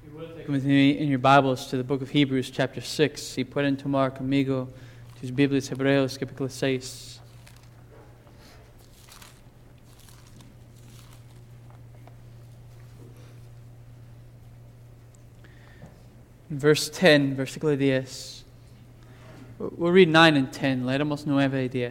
With me in your Bibles to the book of Hebrews chapter 6. Y pueden tomar conmigo tus Biblias Hebreos capítulo 6. Verse 10, versículo 10. We'll read 9 and 10. Leeremos 9 y 10.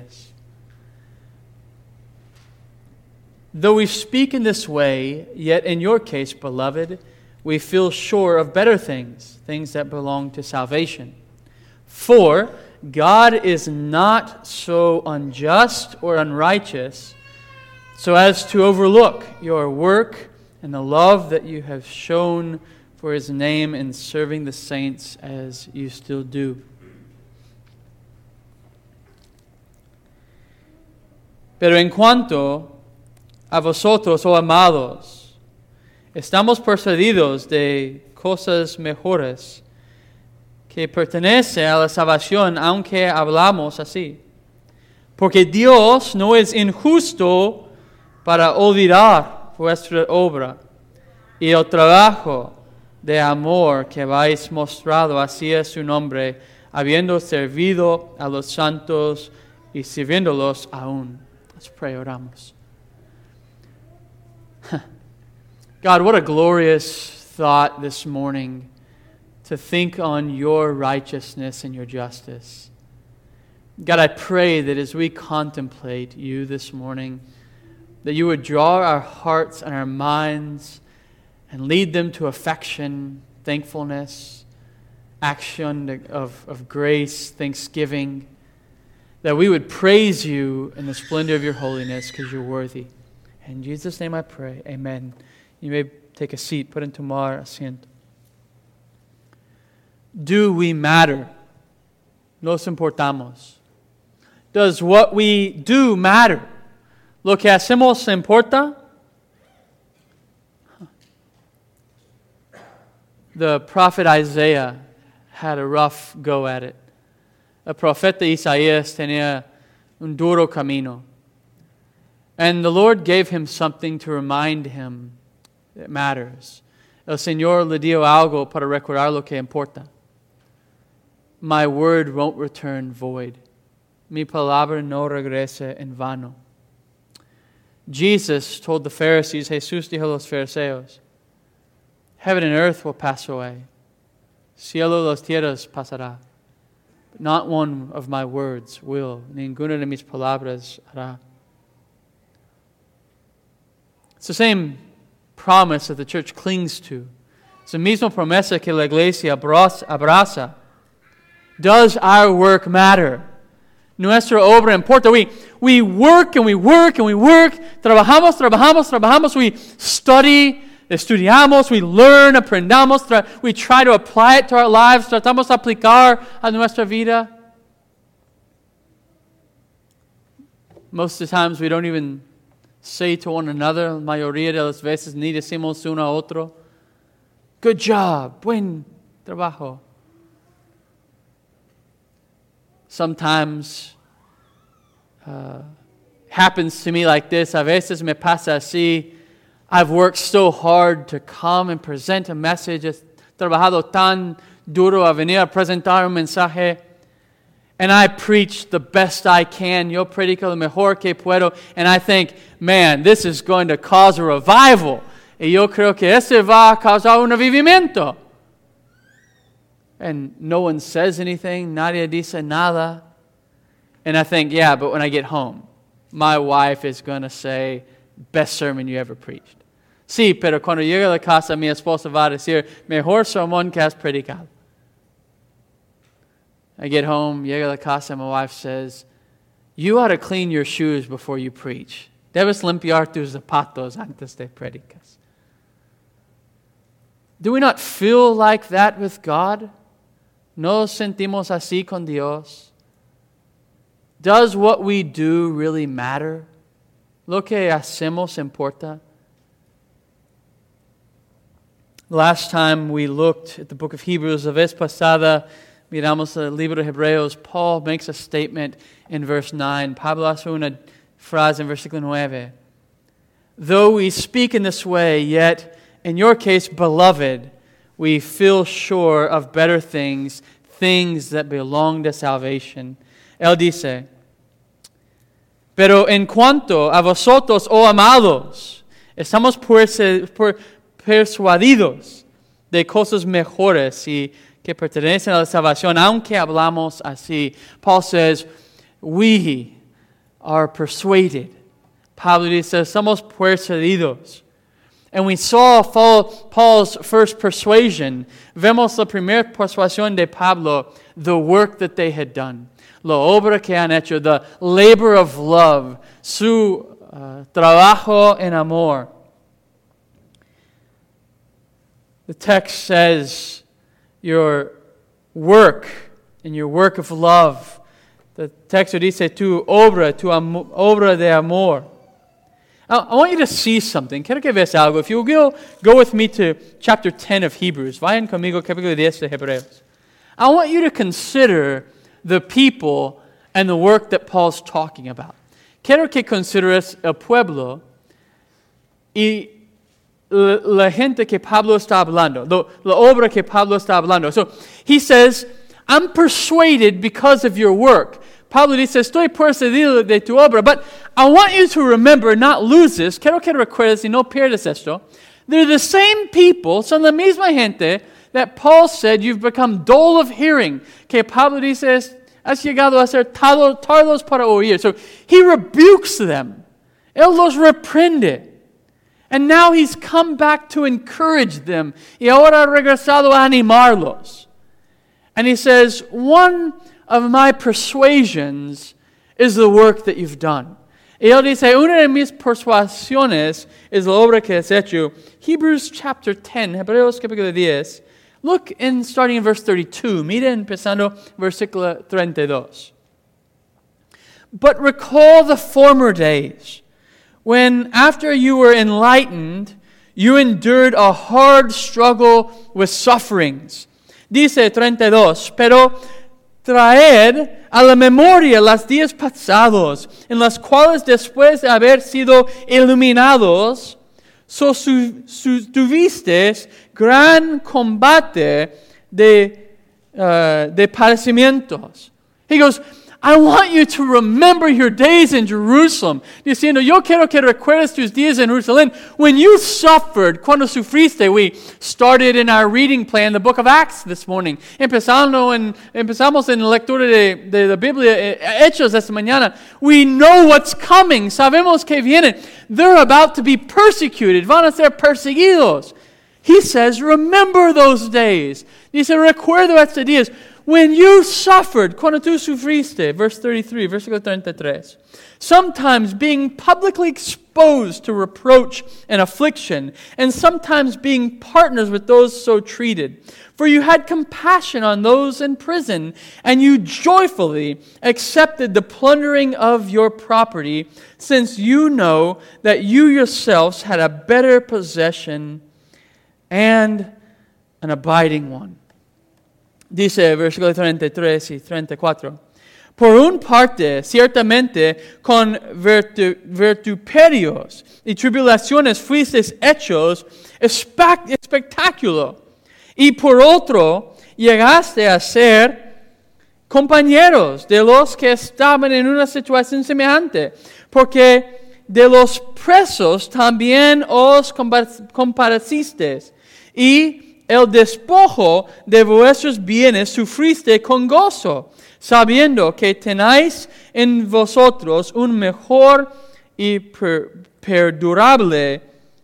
Though we speak in this way, yet in your case, beloved, we feel sure of better things, things that belong to salvation. For God is not so unjust or unrighteous so as to overlook your work and the love that you have shown for His name in serving the saints as you still do. Pero en cuanto a vosotros, oh amados, estamos persuadidos de cosas mejores que pertenece a la salvación, aunque hablamos así. Porque Dios no es injusto para olvidar vuestra obra y el trabajo de amor que habéis mostrado hacia su nombre, habiendo servido a los santos y sirviéndolos aún. Let's pray, oramos. God, what a glorious thought this morning to think on your righteousness and your justice. God, I pray that as we contemplate you this morning, that you would draw our hearts and our minds and lead them to affection, thankfulness, action of grace, thanksgiving, that we would praise you in the splendor of your holiness because you're worthy. In Jesus' name I pray, amen. You may take a seat, pueden tomar asiento. Do we matter? Nos importamos. Does what we do matter? Lo que hacemos importa? The prophet Isaiah had a rough go at it. El profeta Isaías tenía un duro camino. And the Lord gave him something to remind him that matters. El Señor le dio algo para recordar lo que importa. My word won't return void. Mi palabra no regresa en vano. Jesus told the Pharisees, Jesús dijo a los fariseos, heaven and earth will pass away. Cielo y las tierras pasará. But not one of my words will. Ninguna de mis palabras hará. It's the same promise that the church clings to. It's the misma promesa que la iglesia abraza. Does our work matter? Nuestra obra importa. We work and we work and we work. Trabajamos. We study, estudiamos, we learn, aprendamos. We try to apply it to our lives. Tratamos de aplicar a nuestra vida. Most of the times we don't even say to one another, la mayoría de las veces ni decimos uno a otro, good job, buen trabajo. Sometimes happens to me like this, a veces me pasa así, I've worked so hard to come and present a message, he trabajado tan duro a venir a presentar un mensaje, and I preach the best I can. Yo predico lo mejor que puedo. And I think, man, this is going to cause a revival. Y yo creo que este va a causar un avivamiento. And no one says anything. Nadie dice nada. And I think, yeah, but when I get home, my wife is going to say, best sermon you ever preached. Sí, pero cuando llegue a la casa, mi esposa va a decir, mejor sermón que has predicado. I get home, llega a la casa, my wife says, you ought to clean your shoes before you preach. Debes limpiar tus zapatos antes de predicas. Do we not feel like that with God? ¿Nos sentimos así con Dios? Does what we do really matter? ¿Lo que hacemos importa? Last time we looked at the book of Hebrews, la vez pasada, miramos el libro de Hebreos, Paul makes a statement in verse 9. Pablo hace una frase en versículo 9. Though we speak in this way, yet in your case, beloved, we feel sure of better things, things that belong to salvation. Él dice, pero en cuanto a vosotros, oh amados, estamos persuadidos de cosas mejores y que pertenecen a la salvación, aunque hablamos así. Paul says, we are persuaded. Pablo dice, estamos persuadidos. And we saw Paul's first persuasion. Vemos la primera persuasión de Pablo, the work that they had done. La obra que han hecho, the labor of love, su trabajo en amor. The text says your work and your work of love. The text dice tu obra de amor. I want you to see something. Quiero que veas algo. If you will go with me to chapter 10 of Hebrews. Vayan conmigo capítulo 10 de Hebreos. I want you to consider the people and the work that Paul's talking about. Quiero que consideres el pueblo y la gente que Pablo está hablando, la obra que Pablo está hablando. So he says, I'm persuaded because of your work. Pablo dice, estoy persuadido de tu obra, but I want you to remember, not lose this. Quiero que recuerdes y no pierdas esto. They're the same people, son la misma gente that Paul said you've become dull of hearing. Que Pablo dice, has llegado a ser tardos para oír. So he rebukes them. Él los reprende. And now he's come back to encourage them. Y ahora ha regresado a animarlos. And he says, one of my persuasions is the work that you've done. Y él dice, una de mis persuasiones es la obra que has hecho. Hebrews chapter 10, Hebreos capítulo 10. Look starting in verse 32. Mira empezando versículo 32. But recall the former days, when after you were enlightened, you endured a hard struggle with sufferings. Dice 32, pero traed a la memoria los días pasados, en los cuales después de haber sido iluminados, tuvisteis gran combate de padecimientos. He goes, I want you to remember your days in Jerusalem. Diciendo, yo quiero que recuerdes tus días en Jerusalén. When you suffered, cuando sufriste, we started in our reading plan the book of Acts this morning. Empezamos en la lectura de la Biblia, Hechos esta mañana. We know what's coming. Sabemos que viene. They're about to be persecuted. Van a ser perseguidos. He says, remember those days. Dice, recuerdo estos días. When you suffered, cuando tú sufriste, verse 33, versículo 33, sometimes being publicly exposed to reproach and affliction, and sometimes being partners with those so treated. For you had compassion on those in prison, and you joyfully accepted the plundering of your property, since you know that you yourselves had a better possession and an abiding one. Dice, versículo 33 y 34. Por un parte, ciertamente, con vituperios y tribulaciones fuisteis hechos espectáculo. Y por otro, llegaste a ser compañeros de los que estaban en una situación semejante. Porque de los presos también os compadecisteis. Y el despojo de vuestros bienes sufriste con gozo, sabiendo que tenéis en vosotros un mejor y perdurable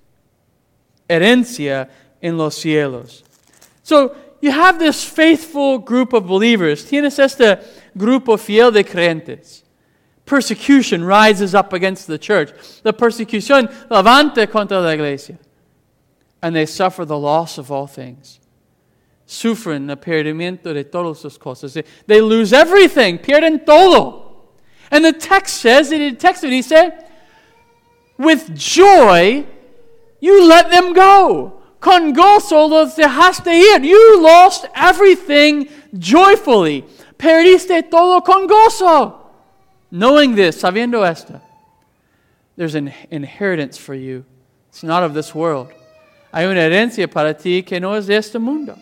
herencia en los cielos. So, you have this faithful group of believers. Tienes este grupo fiel de creyentes. Persecution rises up against the church. La persecución levanta contra la iglesia. And they suffer the loss of all things. Sufren el perdimiento de todas las cosas. They lose everything. Pierden todo. And the text says, he said, with joy, you let them go. Con gozo los dejaste ir. You lost everything joyfully. Perdiste todo con gozo. Knowing this, sabiendo esto, there's an inheritance for you. It's not of this world. Hay una herencia para ti que no es de este mundo.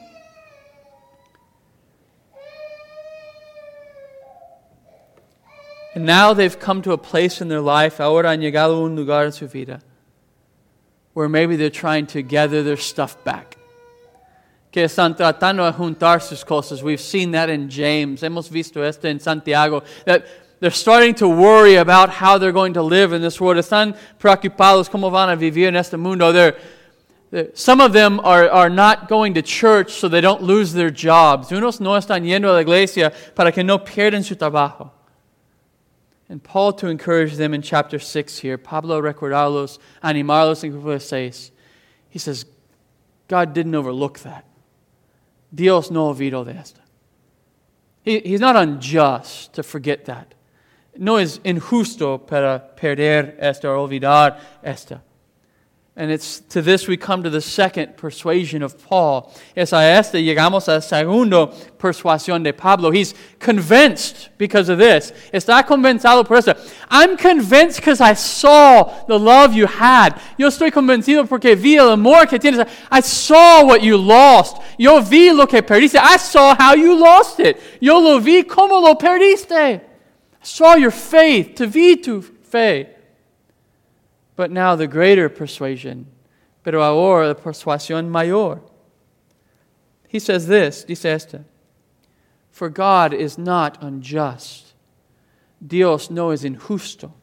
And now they've come to a place in their life, ahora han llegado a un lugar en su vida, where maybe they're trying to gather their stuff back. Que están tratando de juntar sus cosas. We've seen that in James. Hemos visto esto en Santiago. That they're starting to worry about how they're going to live in this world. Están preocupados cómo van a vivir en este mundo. Some of them are not going to church so they don't lose their jobs. Unos no están yendo a la iglesia para que no pierdan su trabajo. And Paul, to encourage them in chapter 6 here, Pablo recordarlos, animarlos en capítulo 6. He says, God didn't overlook that. Dios no olvidó de esto. He's not unjust to forget that. No es injusto para perder esto or olvidar esto. And it's to this we come to the second persuasion of Paul. Es a este llegamos a la segunda persuasión de Pablo. He's convinced because of this. Está convencido por eso. I'm convinced because I saw the love you had. Yo estoy convencido porque vi el amor que tienes. I saw what you lost. Yo vi lo que perdiste. I saw how you lost it. Yo lo vi como lo perdiste. I saw your faith. Te vi tu fe. But now the greater persuasion, pero ahora la persuasión mayor. He says this, dice esta, for God is not unjust. Dios no es injusto.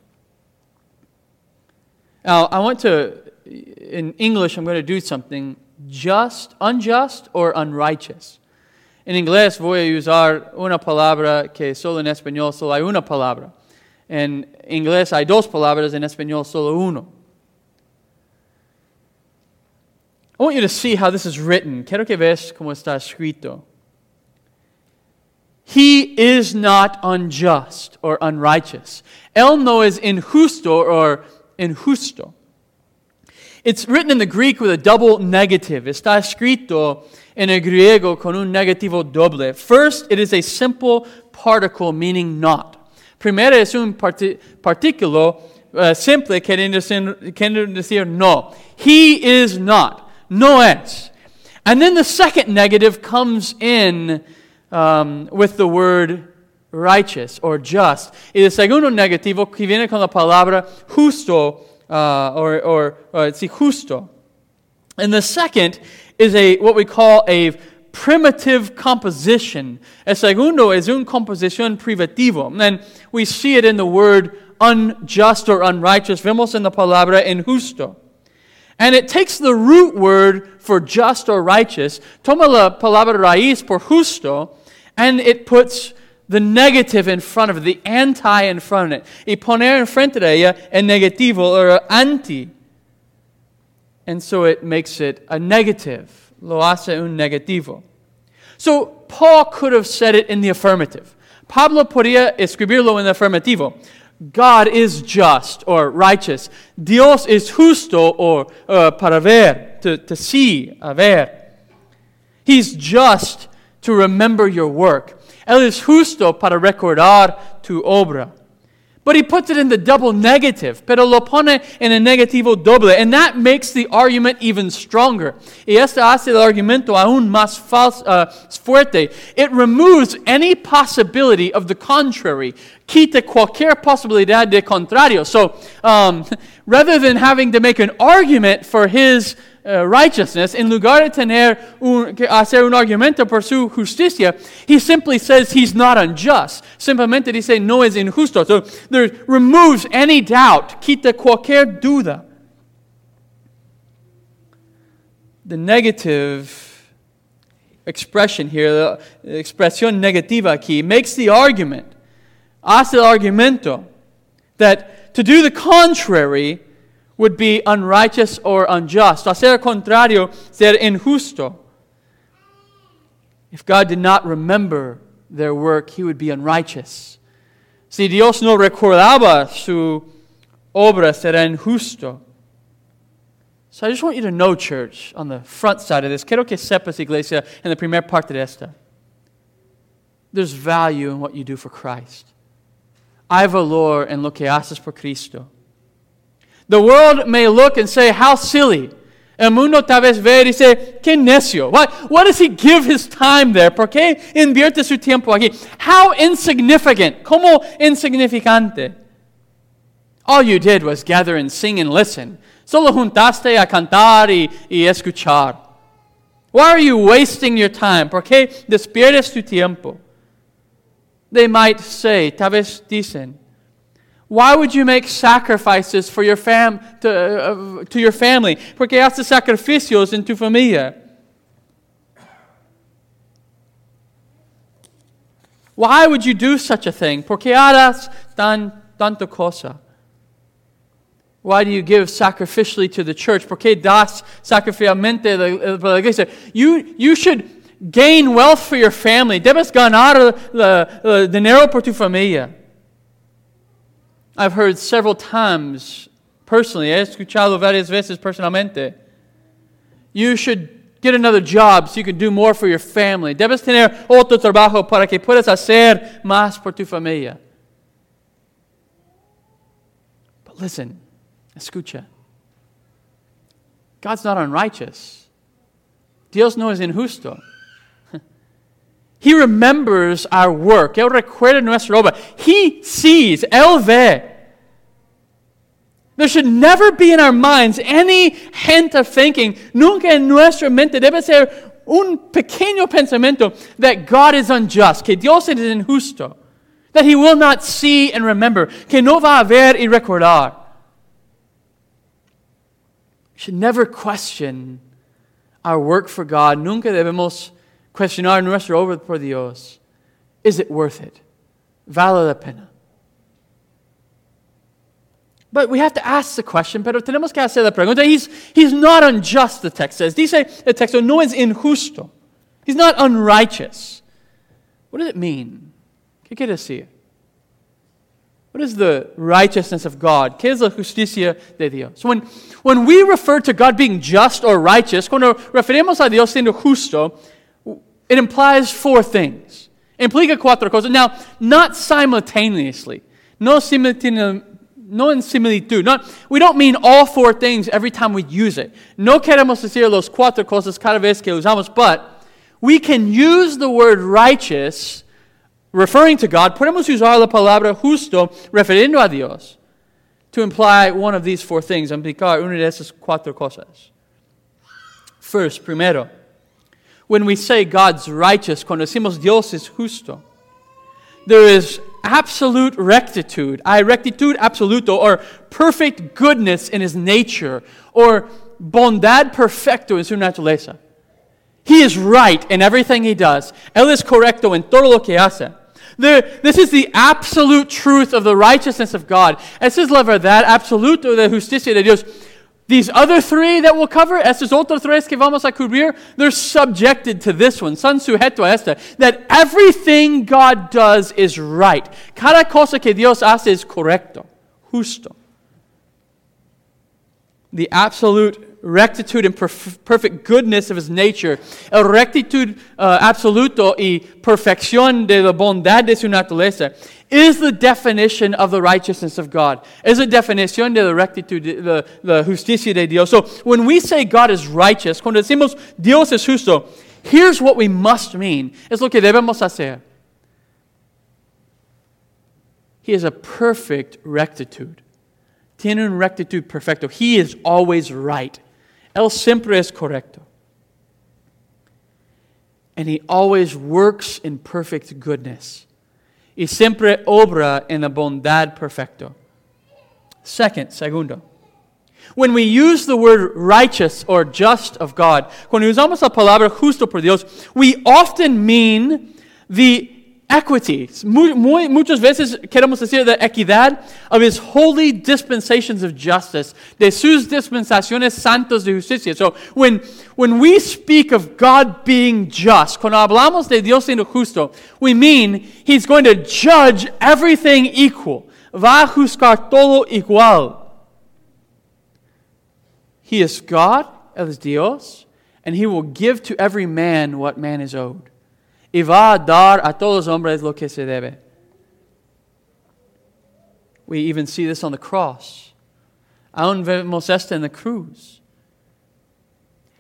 Now, I want to, in English, I'm going to do something unjust or unrighteous. En inglés voy a usar una palabra que solo en español solo hay una palabra. En inglés hay dos palabras, en español solo uno. I want you to see how this is written. Quiero que veas cómo está escrito. He is not unjust or unrighteous. Él no es injusto or injusto. It's written in the Greek with a double negative. Está escrito en el griego con un negativo doble. First, it is a simple particle meaning not. Primero es un partículo simple queriendo decir no. He is not. No es. And then the second negative comes in with the word righteous or just. Y el segundo negativo que viene con la palabra justo justo. And the second is what we call a primitive composition. El segundo es un composición privativo. And we see it in the word unjust or unrighteous. Vemos en la palabra injusto. And it takes the root word for just or righteous, toma la palabra raíz por justo, and it puts the negative in front of it, the anti in front of it. Y poner enfrente de ella el negativo or anti. And so it makes it a negative. Lo hace un negativo. So Paul could have said it in the affirmative. Pablo podía escribirlo en el afirmativo. God is just or righteous. Dios es justo or para ver, to see, a ver. He's just to remember your work. Él es justo para recordar tu obra. But he puts it in the double negative, pero lo pone en el negativo doble, and that makes the argument even stronger. Y esto hace el argumento aún más fuerte. It removes any possibility of the contrary. Quita cualquier posibilidad de contrario. So, rather than having to make an argument for his righteousness, en lugar de hacer un argumento por su justicia, he simply says he's not unjust. Simplemente dice no es injusto. So there removes any doubt, quita cualquier duda. The negative expression here, the expresión negativa aquí, makes the argument, hace el argumento, that to do the contrary would be unrighteous or unjust. Hacer contrario, ser injusto. If God did not remember their work, He would be unrighteous. Si Dios no recordaba su obra, será injusto. So I just want you to know, church, on the front side of this, quiero que sepas, iglesia, en la primera parte de esta, there's value in what you do for Christ. Hay valor en lo que haces por Cristo. The world may look and say, how silly. El mundo tal vez ve y dice, qué necio. Why does he give his time there? ¿Por qué invierte su tiempo aquí? How insignificant. ¿Cómo insignificante? All you did was gather and sing and listen. Solo juntaste a cantar y escuchar. Why are you wasting your time? ¿Por qué despiertes tu tiempo? They might say, tal vez dicen, why would you make sacrifices for your to your family? ¿Por qué haces sacrificios en tu familia? Why would you do such a thing? ¿Por qué harás tanta cosa? Why do you give sacrificially to the church? ¿Por qué das sacrificialmente a la iglesia? You should gain wealth for your family. Debes ganar dinero por tu familia. I've heard several times, personally, he escuchado varias veces personalmente, you should get another job so you can do more for your family. Debes tener otro trabajo para que puedas hacer más por tu familia. But listen, escucha. God's not unrighteous. Dios no es injusto. He remembers our work. Él recuerda nuestra obra. He sees. Él ve. There should never be in our minds any hint of thinking. Nunca en nuestra mente debe ser un pequeño pensamiento that God is unjust, que Dios es injusto, that He will not see and remember, que no va a ver y recordar. We should never question our work for God. Nunca debemos cuestionar nuestra obra por Dios. Is it worth it? ¿Vale la pena? But we have to ask the question, pero tenemos que hacer la pregunta. He's not unjust, the text says. Dice el texto, no es injusto. He's not unrighteous. What does it mean? ¿Qué quiere decir? What is the righteousness of God? ¿Qué es la justicia de Dios? When we refer to God being just or righteous, cuando referimos a Dios siendo justo, it implies four things. Implica cuatro cosas. Now, not simultaneously. No en similitud. We don't mean all four things every time we use it. No queremos decir los cuatro cosas cada vez que usamos, but we can use the word righteous, referring to God. Podemos usar la palabra justo, refiriendo a Dios, to imply one of these four things, implicar una de esas cuatro cosas. First, primero, when we say God's righteous, cuando decimos Dios es justo, there is absolute rectitude, rectitud absoluto, or perfect goodness in His nature, or bondad perfecto en su naturaleza. He is right in everything He does. Él es correcto en todo lo que hace. This is the absolute truth of the righteousness of God. Esa es la verdad absoluta de justicia de Dios. These other three that we'll cover, estos otros tres que vamos a cubrir, they're subjected to this one, son sujeto a esta, that everything God does is right. Cada cosa que Dios hace es correcto, justo. The absolute rectitude and perfect goodness of His nature, el rectitud absoluto y perfección de la bondad de su naturaleza, is the definition of the righteousness of God. Is a definición de la rectitud, la justicia de Dios. So when we say God is righteous, cuando decimos Dios es justo, here's what we must mean. Es lo que debemos hacer. He is a perfect rectitude. Tiene un rectitud perfecto. He is always right. Él siempre es correcto. And He always works in perfect goodness. Y siempre obra en la bondad perfecto. Segundo, when we use the word righteous or just of God, cuando usamos la palabra justo por Dios, we often mean the equity. Muchas veces queremos decir la equidad of His holy dispensations of justice, de sus dispensaciones santas de justicia. So when we speak of God being just, cuando hablamos de Dios siendo justo, we mean He's going to judge everything equal. Va a juzgar todo igual. He is God, Él es Dios, and He will give to every man what man is owed. Y va a dar a todos los hombres lo que se debe. We even see this on the cross. Aún vemos esto en la cruz.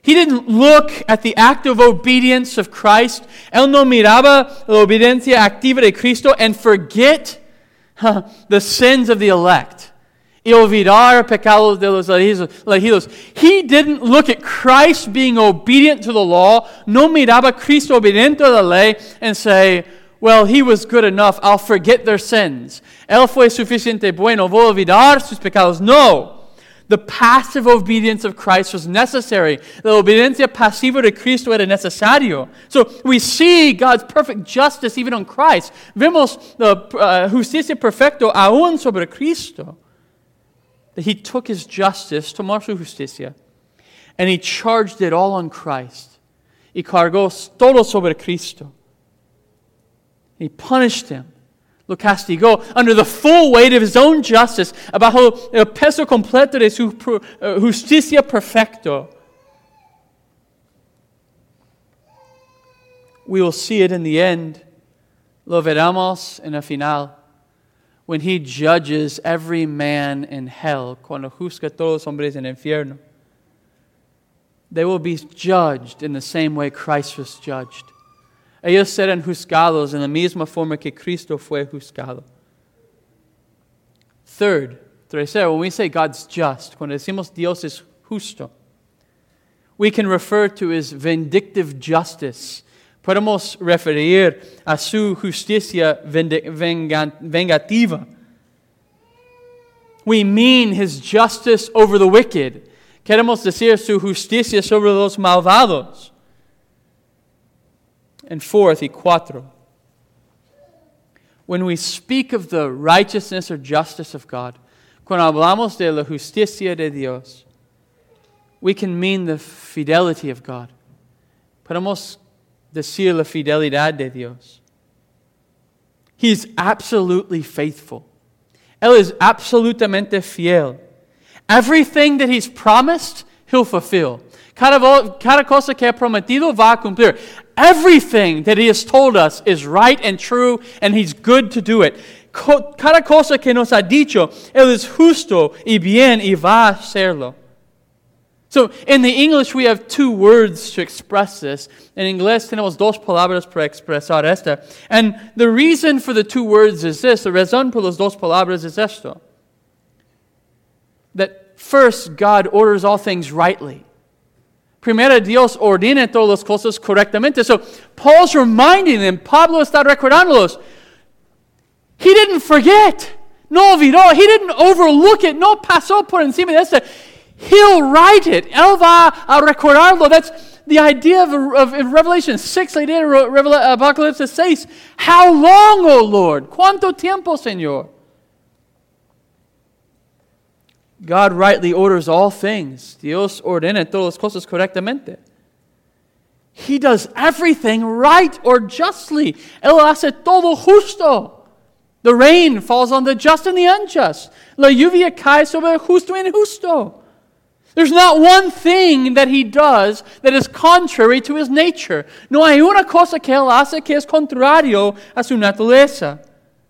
He didn't look at the active obedience of Christ. Él no miraba la obediencia activa de Cristo and forget the sins of the elect. Y olvidar pecados de los elegidos. He didn't look at Christ being obedient to the law, no miraba Cristo obediente a la ley, and say, well, he was good enough, I'll forget their sins. Él fue suficiente bueno, voy a olvidar sus pecados. No. The passive obedience of Christ was necessary. La obediencia pasiva de Cristo era necesario. So we see God's perfect justice even on Christ. Vemos la justicia perfecta aún sobre Cristo. That He took His justice, tomó su justicia, and He charged it all on Christ. Y cargó todo sobre Cristo. He punished Him. Lo castigó under the full weight of His own justice, bajo el peso completo de su justicia perfecto. We will see it in the end. Lo veremos en el final. When He judges every man in hell, cuando juzga a todos los hombres en el infierno. They will be judged in the same way Christ was judged. Ellos serán juzgados en la misma forma que Cristo fue juzgado. Tercero, when we say God's just, cuando decimos Dios es justo, we can refer to His vindictive justice. Podemos referir a su justicia vengativa. We mean His justice over the wicked. Queremos decir su justicia sobre los malvados. And fourth, y cuatro, when we speak of the righteousness or justice of God, cuando hablamos de la justicia de Dios, we can mean the fidelity of God. Podemos decir la fidelidad de Dios. He's absolutely faithful. Él es absolutamente fiel. Everything that He's promised, He'll fulfill. Cada cosa que ha prometido va a cumplir. Everything that He has told us is right and true, and He's good to do it. Cada cosa que nos ha dicho, Él es justo y bien y va a hacerlo. So, in the English, we have two words to express this. En inglés tenemos dos palabras para expresar esta. And the reason for the two words is this. La razón por las dos palabras es esto. That first, God orders all things rightly. Primero, Dios ordena todas las cosas correctamente. So, Paul's reminding them, Pablo está recordándolos. He didn't forget. No olvidó. He didn't overlook it. No pasó por encima de esto. He'll write it. Él va a recordarlo. That's the idea of Revelation 6, la idea of Apocalipsis 6. How long, O Lord? ¿Cuánto tiempo, Señor? God rightly orders all things. Dios ordena todas las cosas correctamente. He does everything right or justly. Él hace todo justo. The rain falls on the just and the unjust. La lluvia cae sobre el justo y injusto. There's not one thing that He does that is contrary to His nature. No hay una cosa que Él hace que es contrario a su naturaleza.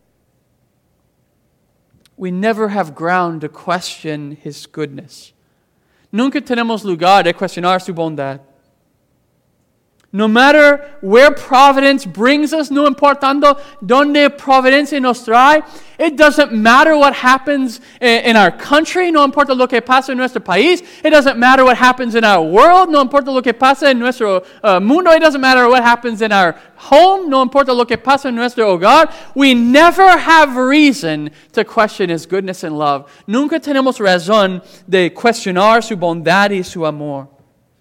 We never have ground to question His goodness. Nunca tenemos lugar de cuestionar su bondad. No matter where providence brings us, no importando donde providencia nos trae, it doesn't matter what happens in our country, no importa lo que pasa en nuestro país, it doesn't matter what happens in our world, no importa lo que pasa en nuestro mundo, it doesn't matter what happens in our home, no importa lo que pasa en nuestro hogar, we never have reason to question His goodness and love. Nunca tenemos razón de cuestionar su bondad y su amor.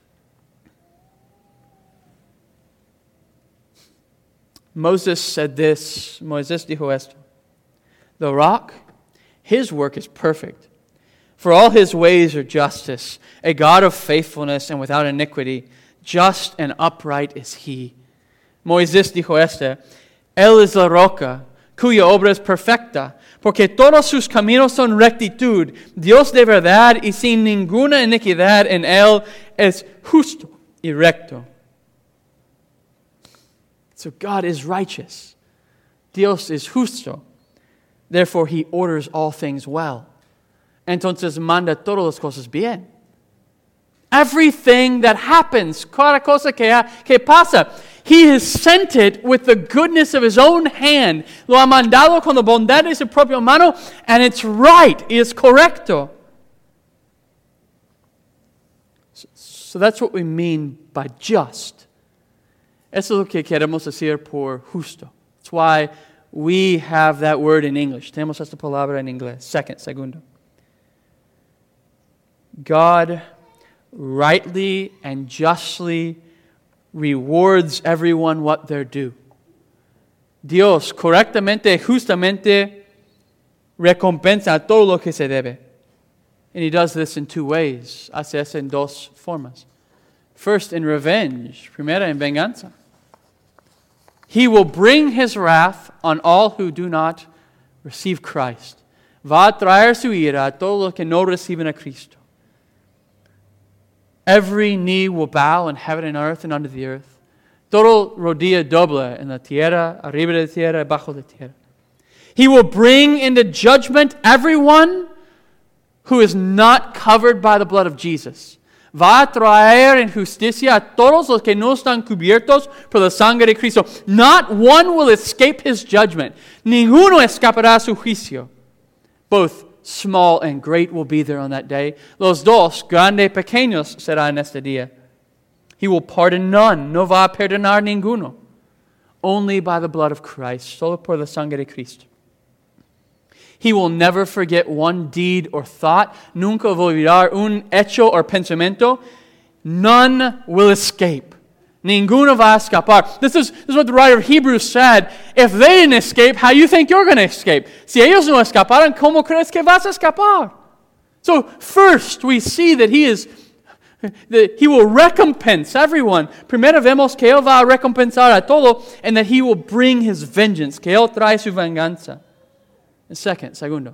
Moses said this, Moisés dijo esto, the rock, His work is perfect, for all His ways are justice, a God of faithfulness and without iniquity, just and upright is He. Moisés dijo esto, Él es la roca, cuya obra es perfecta, porque todos sus caminos son rectitud, Dios de verdad y sin ninguna iniquidad en Él es justo y recto. So God is righteous. Dios es justo. Therefore, He orders all things well. Entonces manda todas las cosas bien. Everything that happens, cada cosa que pasa, He has sent it with the goodness of His own hand. Lo ha mandado con la bondad de su propia mano, and it's right, it's correcto. So that's what we mean by just. Eso es lo que queremos decir por justo. That's why we have that word in English. Tenemos esta palabra en inglés. Segundo. God rightly and justly rewards everyone what they're due. Dios correctamente y justamente recompensa a todo lo que se debe. And He does this in two ways. Hace eso en dos formas. First, in revenge. Primera, en venganza. He will bring His wrath on all who do not receive Christ. Va a traer su ira a todos los que no reciben a Cristo. Every knee will bow in heaven and earth and under the earth. Todo rodilla dobla en la tierra, arriba de la tierra, bajo de la tierra. He will bring into judgment everyone who is not covered by the blood of Jesus. Va a traer en justicia a todos los que no están cubiertos por la sangre de Cristo. Not one will escape His judgment. Ninguno escapará su juicio. Both small and great will be there on that day. Los dos, grande y pequeños, será en este día. He will pardon none. No va a perdonar ninguno. Only by the blood of Christ. Solo por la sangre de Cristo. He will never forget one deed or thought. Nunca va a olvidar un hecho or pensamiento. None will escape. Ninguno va a escapar. This is what the writer of Hebrews said. If they didn't escape, how do you think you're going to escape? Si ellos no escaparon, ¿cómo crees que vas a escapar? So first we see that He will recompense everyone. Primero vemos que Él va a recompensar a todo, and that He will bring His vengeance, que Él trae su venganza. And segundo,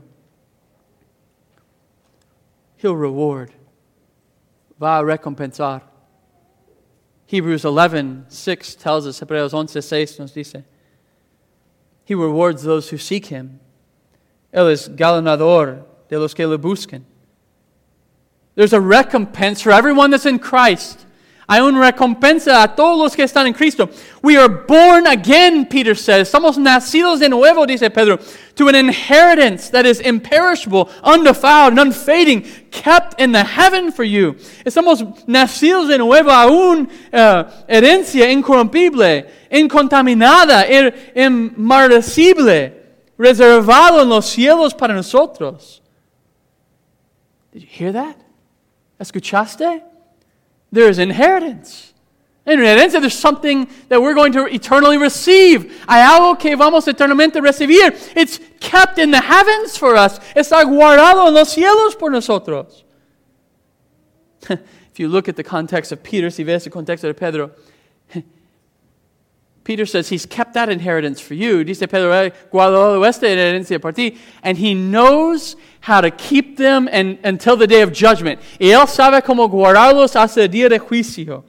He'll reward. Va a recompensar. Hebrews 11:6 tells us, Hebreos 11:6 nos dice, He rewards those who seek Him. Él es galardonador de los que le buscan. There's a recompense for everyone that's in Christ. Hay una recompensa a todos los que están en Cristo. We are born again, Peter says. Estamos nacidos de nuevo, dice Pedro, to an inheritance that is imperishable, undefiled, and unfading, kept in the heaven for you. Estamos nacidos de nuevo a una herencia incorruptible, incontaminada, inmarcesible, reservado en los cielos para nosotros. Did you hear that? ¿Escuchaste? There is inheritance. In herencia, there's something that we're going to eternally receive. Hay algo que vamos eternamente a recibir. It's kept in the heavens for us. Está guardado en los cielos por nosotros. If you look at the context of Peter, si ves el contexto de Pedro, Peter says He's kept that inheritance for you. Dice Pedro, guardado esta herencia para ti. And He knows how to keep them until the day of judgment. Y Él sabe cómo guardarlos hasta el día de juicio.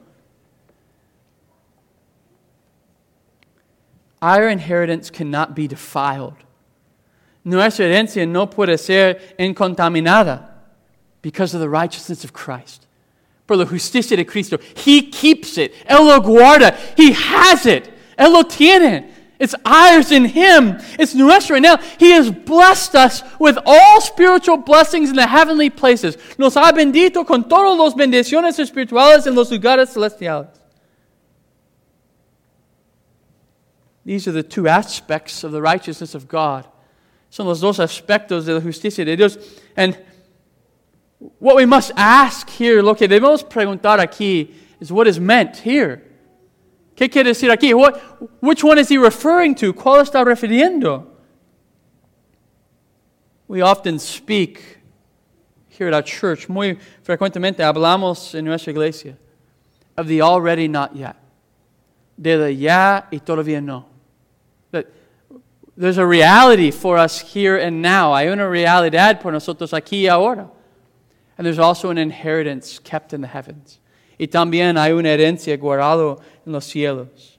Our inheritance cannot be defiled. Nuestra herencia no puede ser incontaminada because of the righteousness of Christ. Por la justicia de Cristo. He keeps it. Él lo guarda. He has it. Él lo tiene. It's ours in Him. It's nuestro en Él. He has blessed us with all spiritual blessings in the heavenly places. Nos ha bendito con todas las bendiciones espirituales en los lugares celestiales. These are the two aspects of the righteousness of God. Son los dos aspectos de la justicia de Dios. And what we must ask here, lo que debemos preguntar aquí, is what is meant here. ¿Qué quiere decir aquí? Which one is He referring to? ¿Cuál está refiriendo? We often speak here at our church, muy frecuentemente hablamos en nuestra iglesia, of the already not yet. De la ya y todavía no. That there's a reality for us here and now. Hay una realidad por nosotros aquí y ahora. And there's also an inheritance kept in the heavens. Y también hay una herencia guardado en los cielos.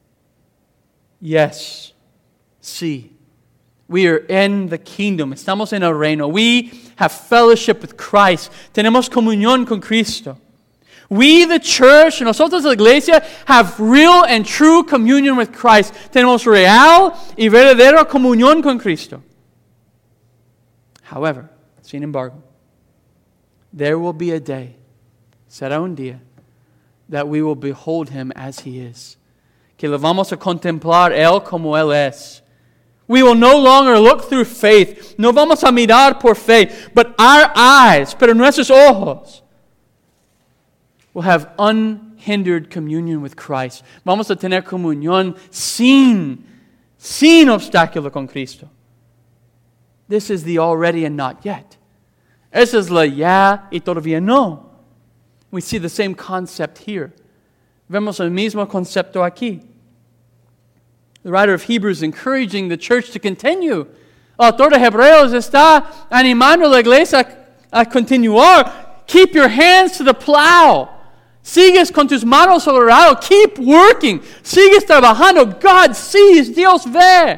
Yes. Sí. We are in the kingdom. Estamos en el reino. We have fellowship with Christ. Tenemos comunión con Cristo. We, the church, nosotros la iglesia, have real and true communion with Christ. Tenemos real y verdadera comunión con Cristo. However, sin embargo, there will be a day, será un día, that we will behold Him as He is. Que lo vamos a contemplar Él como Él es. We will no longer look through faith. No vamos a mirar por fe, but our eyes, pero nuestros ojos, will have unhindered communion with Christ. Vamos a tener comunión sin obstáculo con Cristo. This is the already and not yet. Esa es la ya y todavía no. We see the same concept here. Vemos el mismo concepto aquí. The writer of Hebrews encouraging the church to continue. El autor de Hebreos está animando a la iglesia a continuar. Keep your hands to the plow. Sigues con tus manos sobre el arado. Keep working. Sigues trabajando. God sees. Dios ve.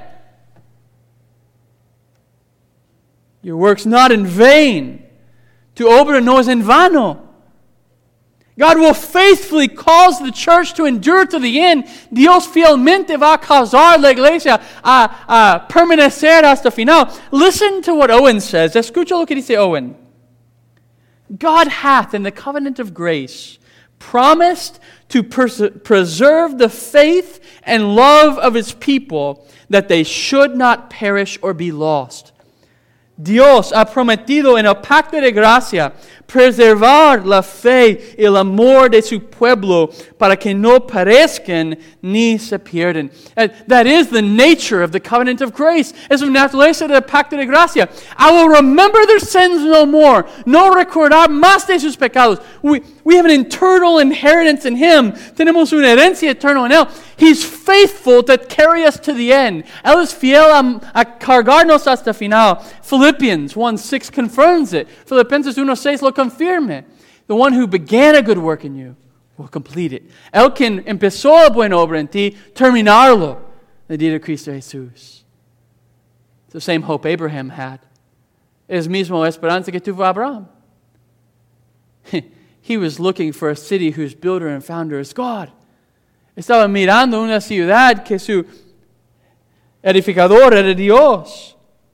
Your work's not in vain. Tu obra no es en vano. God will faithfully cause the church to endure to the end. Dios fielmente va a causar la iglesia a permanecer hasta el final. Listen to what Owen says. Escucha lo que dice Owen. God hath, in the covenant of grace, promised to preserve the faith and love of His people, that they should not perish or be lost. Dios ha prometido en el pacto de gracia preservar la fe y el amor de su pueblo para que no perezcan ni se pierdan. That is the nature of the covenant of grace. Es una naturaleza del pacto de gracia. I will remember their sins no more. No recordar más de sus pecados. We have an eternal inheritance in Him. Tenemos una herencia eterna en Él. He's faithful to carry us to the end. Él es fiel a cargarnos hasta el final. Philippians 1:6 confirms it. Filipenses 1:6 lo confirma. The one who began a good work in you will complete it. El quien empezó la buena obra en ti, terminarlo. El día de Cristo Jesús. It's the same hope Abraham had. Es mismo esperanza que tuvo Abraham. He was looking for a city whose builder and founder is God. Estaba mirando una ciudad que su edificador era Dios.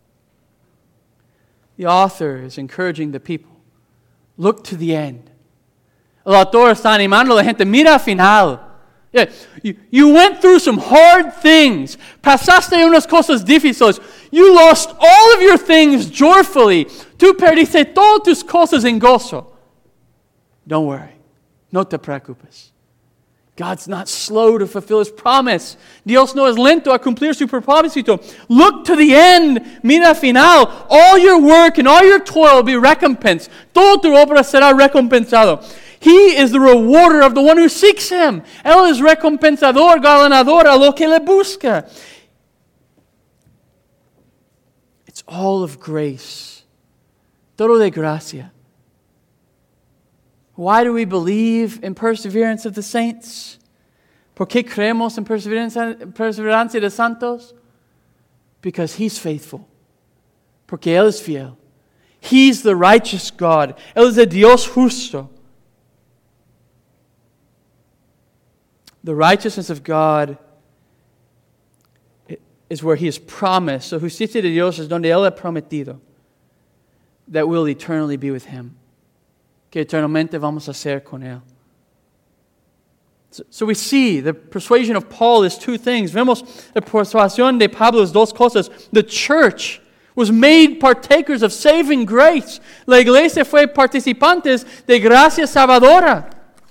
The author is encouraging the people. Look to the end. El autor está animando a la gente. Mira al final. Yeah, you went through some hard things. Pasaste unas cosas difíciles. You lost all of your things joyfully. Tú perdiste todas tus cosas en gozo. Don't worry. No te preocupes. God's not slow to fulfill His promise. Dios no es lento a cumplir su propósito. Look to the end. Mira al final. All your work and all your toil will be recompensed. Todo tu obra será recompensado. He is the rewarder of the one who seeks Him. Él es recompensador, galardonador a lo que le busca. It's all of grace. Todo de gracia. Why do we believe in perseverance of the saints? ¿Por qué creemos en perseverancia de santos? Because He's faithful. Porque Él es fiel. He's the righteous God. Él es el Dios justo. The righteousness of God is where He has promised. So justicia de Dios es donde Él ha prometido that we'll eternally be with Him. Que eternamente vamos a ser con Él. So we see the persuasion of Paul is two things. Vemos la persuasión de Pablo es dos cosas. The church was made partakers of saving grace. La iglesia fue participantes de gracia salvadora.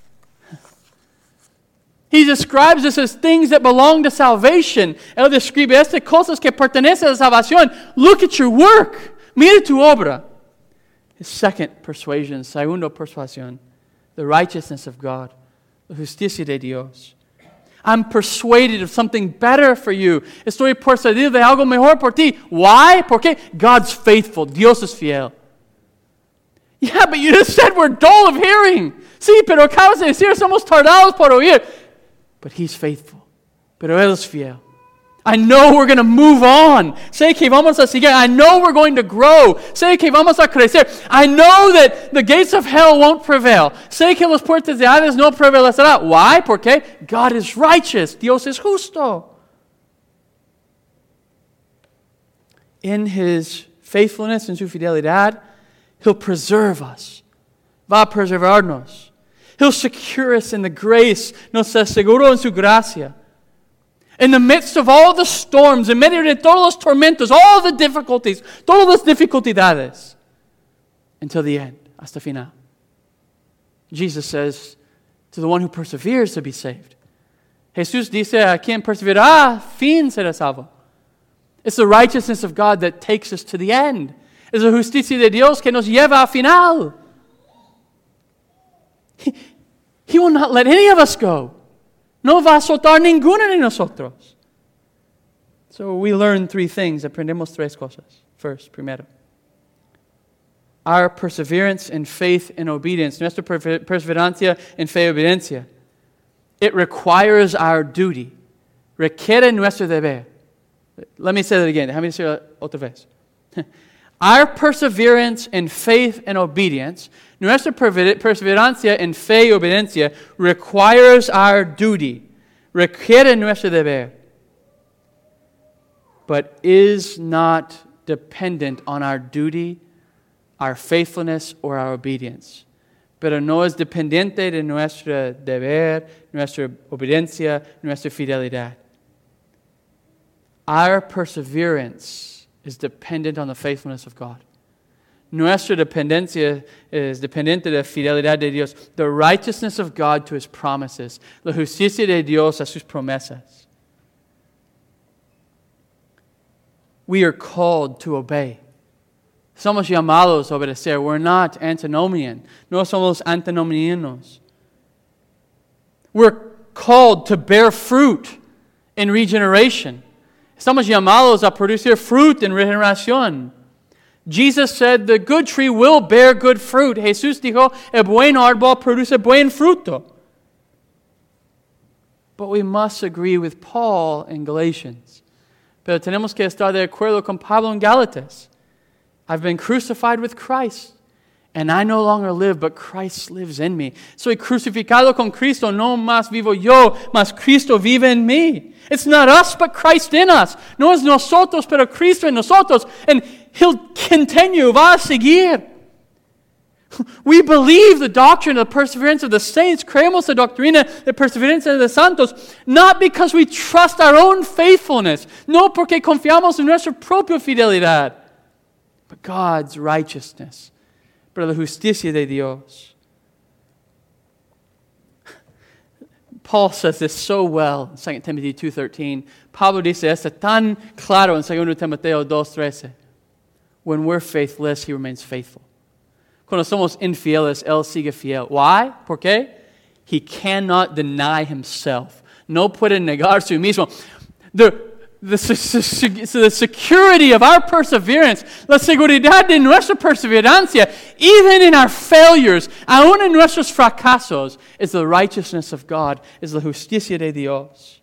He describes this as things that belong to salvation. Él describe estas cosas que pertenecen a la salvación. Look at your work. Mira tu obra. His second persuasion, segundo persuasión, the righteousness of God, la justicia de Dios. I'm persuaded of something better for you. Estoy persuadido de algo mejor por ti. Why? Porque God's faithful. Dios es fiel. Yeah, but you just said we're dull of hearing. Sí, pero acabas de decir somos tardados por oír. But He's faithful. Pero Él es fiel. I know we're going to move on. Sé que vamos a seguir. I know we're going to grow. Sé que vamos a crecer. I know that the gates of hell won't prevail. Sé que las puertas de Hades no prevalecerán. Why? Porque God is righteous. Dios es justo. In His faithfulness and su fidelidad, He'll preserve us. Va a preservarnos. He'll secure us in the grace. Nos aseguró en su gracia. In the midst of all the storms, en medio de todos los tormentos, all the difficulties, todas las dificultades, until the end, hasta final. Jesus says, to the one who perseveres to be saved. Jesús dice, a quien perseverará, fin será salvo. It's the righteousness of God that takes us to the end. Es la justicia de Dios que nos lleva al final. He will not let any of us go. No va a soltar ninguno de nosotros. So we learn three things. Aprendemos tres cosas. First, primero, our perseverance in faith and obedience, nuestra perseverancia en fe y obediencia, it requires our duty. Requiere nuestro deber. Let me say that again. Déjame decirlo otra vez. Our perseverance in faith and obedience, nuestra perseverancia en fe y obediencia, requires our duty, requiere nuestro deber, but is not dependent on our duty, our faithfulness, or our obedience. Pero no es dependiente de nuestro deber, nuestra obediencia, nuestra fidelidad. Our perseverance is dependent on the faithfulness of God. Nuestra dependencia es dependiente de la fidelidad de Dios. The righteousness of God to His promises. La justicia de Dios a sus promesas. We are called to obey. Somos llamados a obedecer. We're not antinomian. No somos antinomianos. We're called to bear fruit in regeneration. Estamos llamados a producir fruto en regeneración. Jesus said the good tree will bear good fruit. Jesús dijo, el buen árbol produce buen fruto. But we must agree with Paul in Galatians. Pero tenemos que estar de acuerdo con Pablo en Gálatas. I've been crucified with Christ. And I no longer live, but Christ lives in me. Soy crucificado con Cristo, no más vivo yo, mas Cristo vive en mí. It's not us, but Christ in us. No es nosotros, pero Cristo en nosotros. And He'll continue, va a seguir. We believe the doctrine of the perseverance of the saints. Creemos la doctrina de perseverancia de los santos, not because we trust our own faithfulness, no porque confiamos en nuestra propia fidelidad, but God's righteousness. Pero la justicia de Dios. Paul says this so well in 2 Timothy 2:13. Pablo dice esto tan claro en 2 Timoteo 2:13. When we're faithless, He remains faithful. Cuando somos infieles, Él sigue fiel. Why? ¿Por qué? He cannot deny Himself. No puede negar su mismo. The security of our perseverance, la seguridad de nuestra perseverancia, even in our failures, aún en nuestros fracasos, is the righteousness of God, is la justicia de Dios.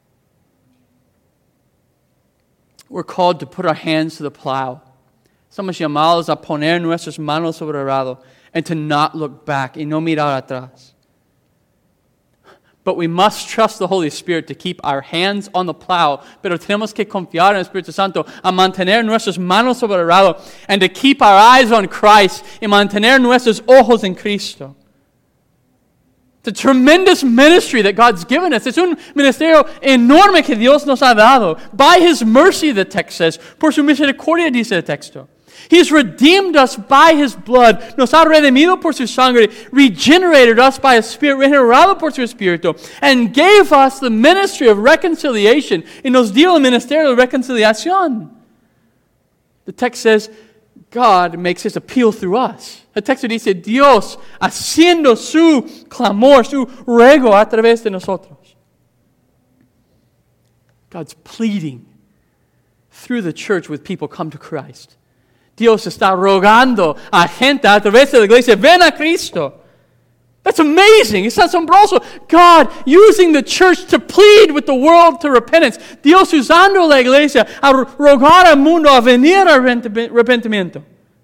We're called to put our hands to the plow. Somos llamados a poner nuestras manos sobre el arado and to not look back y no mirar atrás. But we must trust the Holy Spirit to keep our hands on the plow. Pero tenemos que confiar en el Espíritu Santo a mantener nuestras manos sobre el arado and to keep our eyes on Christ y mantener nuestros ojos en Cristo. It's a tremendous ministry that God's given us. Es un ministerio enorme que Dios nos ha dado. By His mercy, the text says. Por su misericordia, dice el texto. He's redeemed us by His blood. Nos ha redimido por su sangre. Regenerated us by His Spirit. Regenerado por su Espíritu. And gave us the ministry of reconciliation. Y nos dio el ministerio de reconciliación. The text says, God makes His appeal through us. El texto dice, Dios haciendo su clamor, su ruego a través de nosotros. God's pleading through the church with people come to Christ. Dios está rogando a gente a través de la iglesia, ven a Cristo. That's amazing. It's asombroso. God using the church to plead with the world to repentance. Dios usando la iglesia a rogar al mundo a venir al arrepentimiento.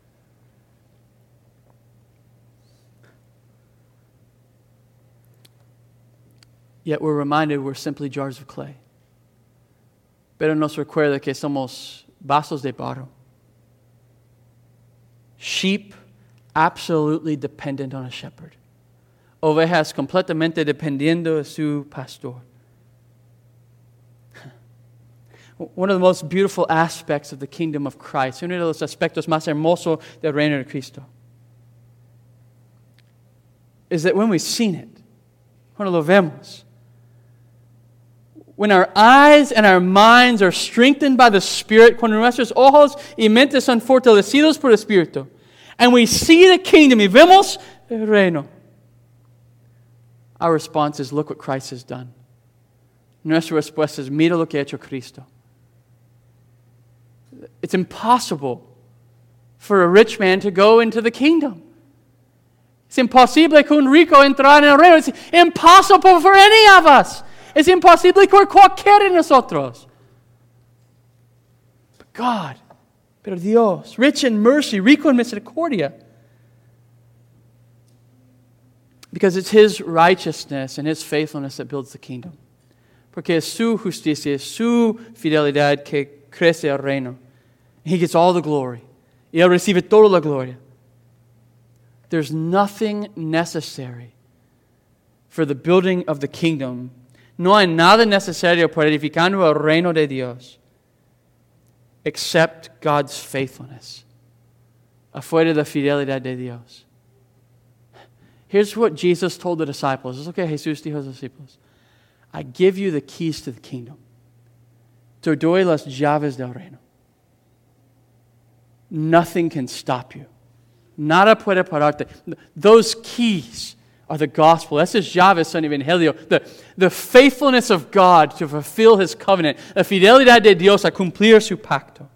Yet we're reminded we're simply jars of clay. Pero nos recuerda que somos vasos de barro. Sheep absolutely dependent on a shepherd. Ovejas completamente dependiendo de su pastor. One of the most beautiful aspects of the kingdom of Christ, uno de los aspectos más hermosos del reino de Cristo, is that when we've seen it, cuando lo vemos, when our eyes and our minds are strengthened by the Spirit, cuando nuestros ojos y mentes son fortalecidos por el Espíritu, and we see the kingdom y vemos el reino, our response is, look what Christ has done. Nuestra respuesta es, mira lo que ha hecho Cristo. It's impossible for a rich man to go into the kingdom. Es imposible que un rico entrar en el reino. It's impossible for any of us. Es imposible por cualquiera de nosotros. But God, pero Dios, rich in mercy, rico en misericordia. Because it's His righteousness and His faithfulness that builds the kingdom. Porque es su justicia, es su fidelidad que crece el reino. He gets all the glory. Y Él recibe toda la gloria. There's nothing necessary for the building of the kingdom. No hay nada necesario para edificando el reino de Dios except God's faithfulness. Afuera de la fidelidad de Dios. Here's what Jesus told the disciples. Es lo que Jesús dijo a los discípulos. I give you the keys to the kingdom. Te doy las llaves del reino. Nothing can stop you. Nada puede pararte. Those keys are the gospel. Esas llaves son evangelio. The faithfulness of God to fulfill His covenant. La fidelidad de Dios a cumplir su pacto.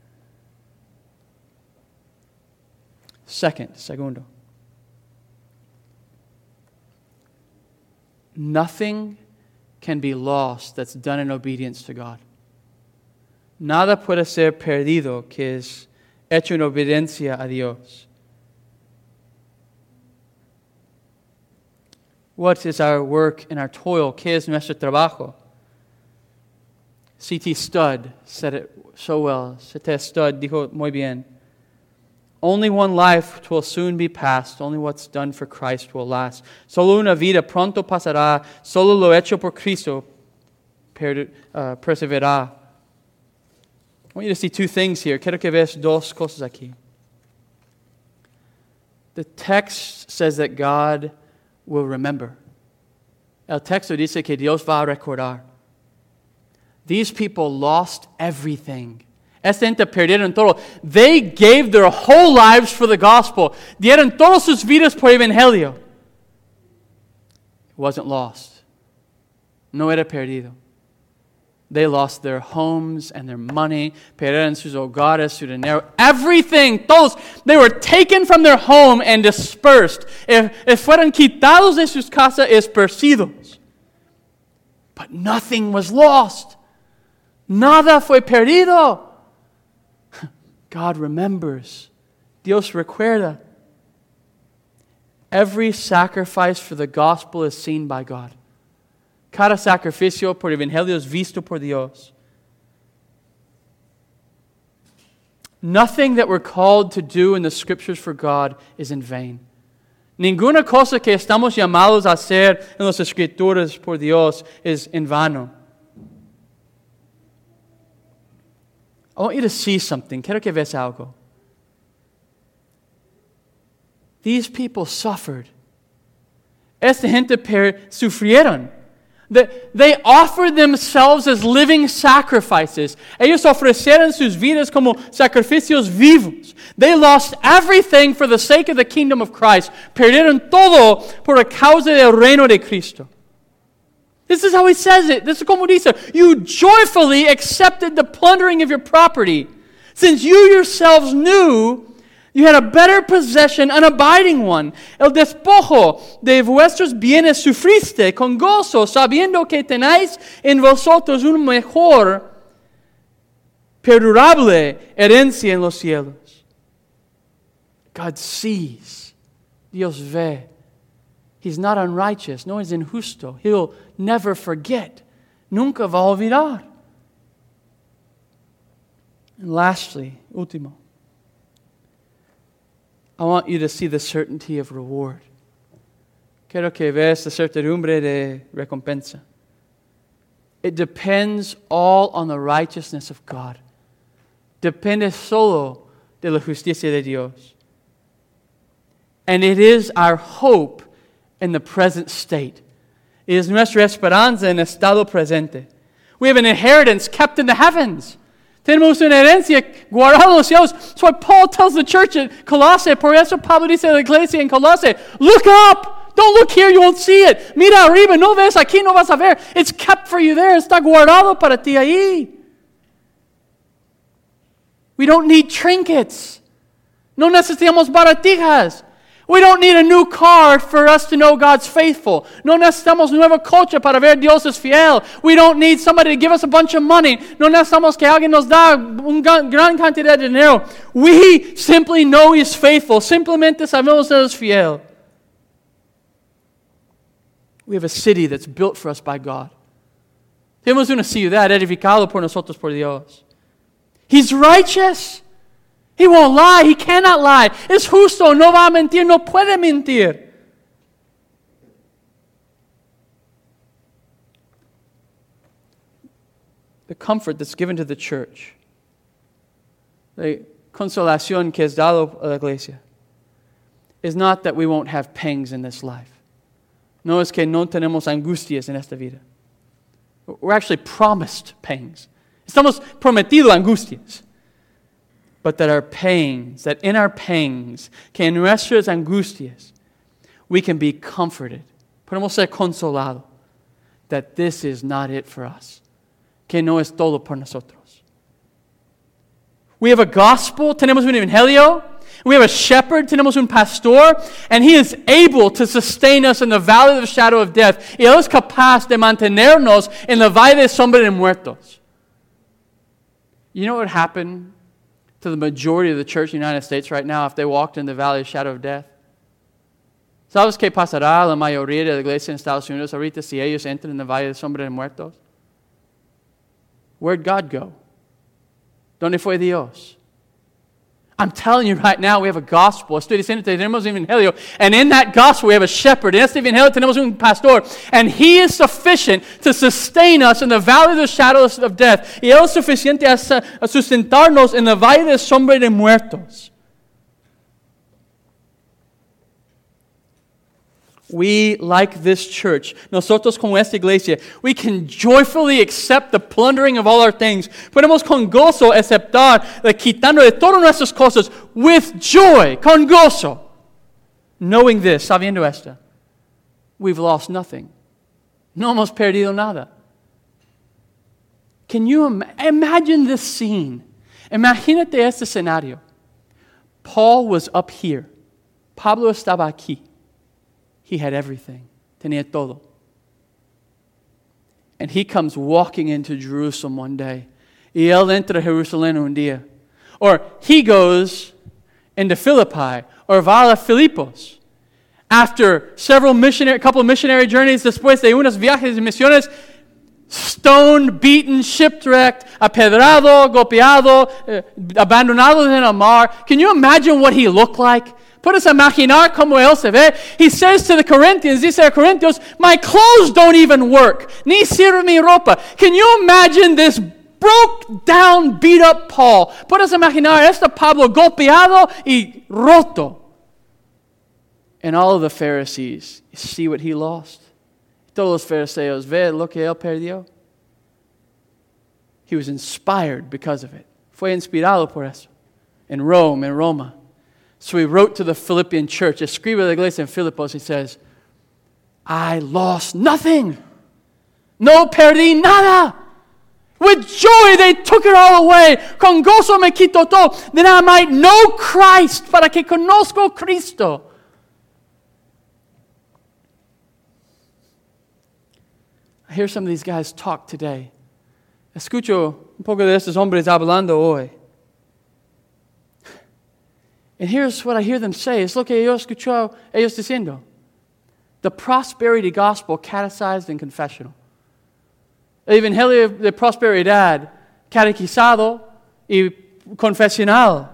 Segundo. Nothing can be lost that's done in obedience to God. Nada puede ser perdido que es hecho en obediencia a Dios. What is our work and our toil? ¿Qué es nuestro trabajo? C.T. Studd said it so well. C.T. Studd dijo muy bien. Only one life will soon be past. Only what's done for Christ will last. Solo una vida pronto pasará. Solo lo hecho por Cristo perseverará. I want you to see two things here. Quiero que veas dos cosas aquí. The text says that God will remember. El texto dice que Dios va a recordar. These people lost everything. Esta gente perdieron todo. They gave their whole lives for the gospel. Dieron todas sus vidas por evangelio. It wasn't lost. No era perdido. They lost their homes and their money. Perdieron sus hogares, su dinero. Everything. Todos. They were taken from their home and dispersed. Fueron quitados de sus casas esparcidos. But nothing was lost. Nada fue perdido. God remembers. Dios recuerda. Every sacrifice for the gospel is seen by God. Cada sacrificio por evangelio es visto por Dios. Nothing that we're called to do in the Scriptures for God is in vain. Ninguna cosa que estamos llamados a hacer en las Escrituras por Dios es en vano. I want you to see something. Quiero que veas algo. These people suffered. Esta gente sufrieron. They offered themselves as living sacrifices. Ellos ofrecieron sus vidas como sacrificios vivos. They lost everything for the sake of the kingdom of Christ. Perdieron todo por la causa del reino de Cristo. This is how he says it. This is como dice. You joyfully accepted the plundering of your property, since you yourselves knew You had a better possession, an abiding one. El despojo de vuestros bienes sufriste con gozo, sabiendo que tenéis en vosotros un mejor, perdurable herencia en los cielos. God sees. Dios ve. He's not unrighteous, no es injusto. He'll never forget. Nunca va a olvidar. And lastly, último, I want you to see the certainty of reward. Quiero que veas la certidumbre de recompensa. It depends all on the righteousness of God. Depende solo de la justicia de Dios. And it is our hope in the present state. It is nuestra esperanza en estado presente. We have an inheritance kept in the heavens. Tenemos una herencia guardada en los cielos. That's why Paul tells the church at Colossae. Por eso Pablo dice a la iglesia en Colossae, look up. Don't look here, you won't see it. Mira arriba, no ves aquí, no vas a ver. It's kept for you there. Está guardado para ti ahí. We don't need trinkets. No necesitamos baratijas. We don't need a new car for us to know God's faithful. No necesitamos nuevo coche para ver Dios es fiel. We don't need somebody to give us a bunch of money. No necesitamos que alguien nos da una gran cantidad de dinero. We simply know He's faithful. Simplemente sabemos que Él es fiel. We have a city that's built for us by God. Tenemos una ciudad edificada por nosotros por Dios. He's righteous. He won't lie. He cannot lie. Es justo. No va a mentir. No puede mentir. The comfort that's given to the church, the consolación que es dado a la iglesia, is not that we won't have pangs in this life. No es que no tenemos angustias en esta vida. We're actually promised pangs. Estamos prometidos angustias. But that our pains, that in our pangs, que en nuestras angustias, we can be comforted. Podemos ser consolados. That this is not it for us. Que no es todo por nosotros. We have a gospel, tenemos un evangelio. We have a shepherd, tenemos un pastor. And he is able to sustain us in the valley of the shadow of death. Y él es capaz de mantenernos en la valle de sombra de muertos. You know what happened to the majority of the church in the United States right now if they walked in the valley of the shadow of death? ¿Sabes qué pasará a la mayoría de la iglesia en Estados Unidos ahorita si ellos entran en la valle de sombra de muertos? Where'd God go? ¿Dónde fue Dios? I'm telling you right now, we have a gospel. Estoy diciendo que tenemos un evangelio. And in that gospel, we have a shepherd. En este evangelio tenemos un pastor. And he is sufficient to sustain us in the valley of the shadows of death. Y él es suficiente a sustentarnos en la valle de sombra de muertos. We, like this church, nosotros como esta iglesia, we can joyfully accept the plundering of all our things. Podemos con gozo aceptar la quitando de todas nuestras cosas with joy, con gozo. Knowing this, sabiendo esta, we've lost nothing. No hemos perdido nada. Can you imagine this scene? Imagínate este escenario. Paul was up here. Pablo estaba aquí. He had everything. Tenía todo. And he comes walking into Jerusalem one day. Y él entra a Jerusalén un día. Or he goes into Philippi. Or va a Filipos. After couple of missionary journeys, después de unos viajes de misiones, stoned, beaten, shipwrecked, apedrado, golpeado, abandonado en el mar. Can you imagine what he looked like? Puedes imaginar cómo él se ve. He says to the Corinthians, dice a Corintios, my clothes don't even work. Ni sirve mi ropa. Can you imagine this broke down, beat up Paul? Puedes imaginar este Pablo golpeado y roto. And all of the Pharisees, you see what he lost? Todos los fariseos, ve lo que él perdió. He was inspired because of it. Fue inspirado por eso. In Roma. So he wrote to the Philippian church, escribe a la iglesia en Filipos, he says, I lost nothing. No perdí nada. with joy they took it all away. Con gozo me quitó todo, that I might know Christ, para que conozco Cristo. I hear some of these guys talk today. Escucho un poco de estos hombres hablando hoy. And here's what I hear them say. Es lo que yo escucho ellos diciendo. The prosperity gospel catechized in confessional. El evangelio de prosperidad catequizado y confesional.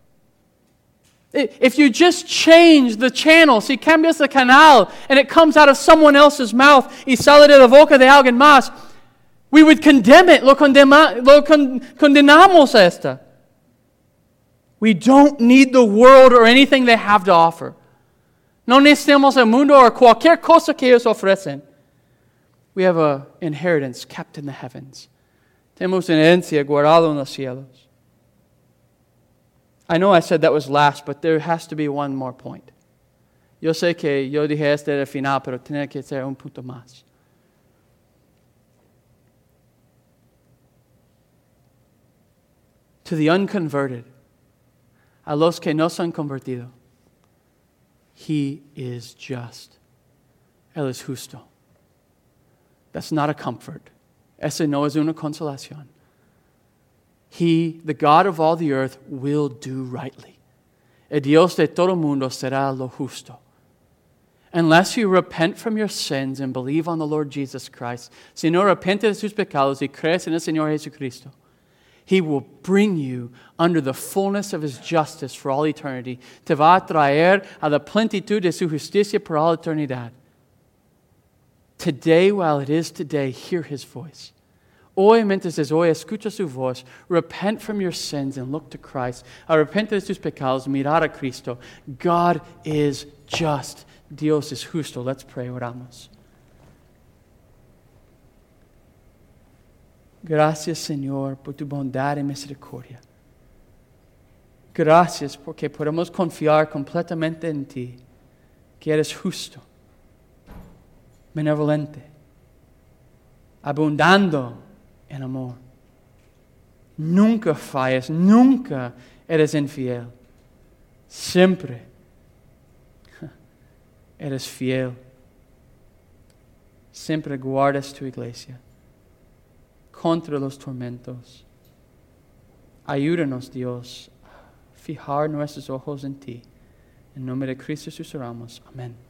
If you just change the channel, si cambias el canal, and it comes out of someone else's mouth y sale de la boca de alguien más, we would condemn it, lo condenamos a esta. We don't need the world or anything they have to offer. No necesitamos el mundo o cualquier cosa que ellos ofrecen. We have an inheritance kept in the heavens. Tenemos una herencia guardada en los cielos. I know I said that was last, but there has to be one more point. Yo sé que yo dije este era el final, pero tiene que ser un punto más. To the unconverted, a los que no se han convertido, He is just. Él es justo. That's not a comfort. Ese no es una consolación. He, the God of all the earth, will do rightly. El Dios de todo mundo será lo justo. Unless you repent from your sins and believe on the Lord Jesus Christ, si no arrepientes de sus pecados y crees en el Señor Jesucristo, He will bring you under the fullness of His justice for all eternity. Te va a traer a la plenitud de su justicia por all eternidad. Today, while it is today, hear His voice. Hoy, mientras es hoy, escucha su voz. Repent from your sins and look to Christ. Arrepente de tus pecados, mirar a Cristo. God is just. Dios es justo. Let's pray, oramos. Gracias, Señor, por tu bondad y misericordia. Gracias porque podemos confiar completamente en ti, que eres justo, benevolente, abundando en amor. Nunca fallas, nunca eres infiel. Siempre eres fiel. Siempre guardas tu iglesia contra los tormentos. Ayúdanos, Dios, a fijar nuestros ojos en ti. En nombre de Cristo Jesús oramos. Amén.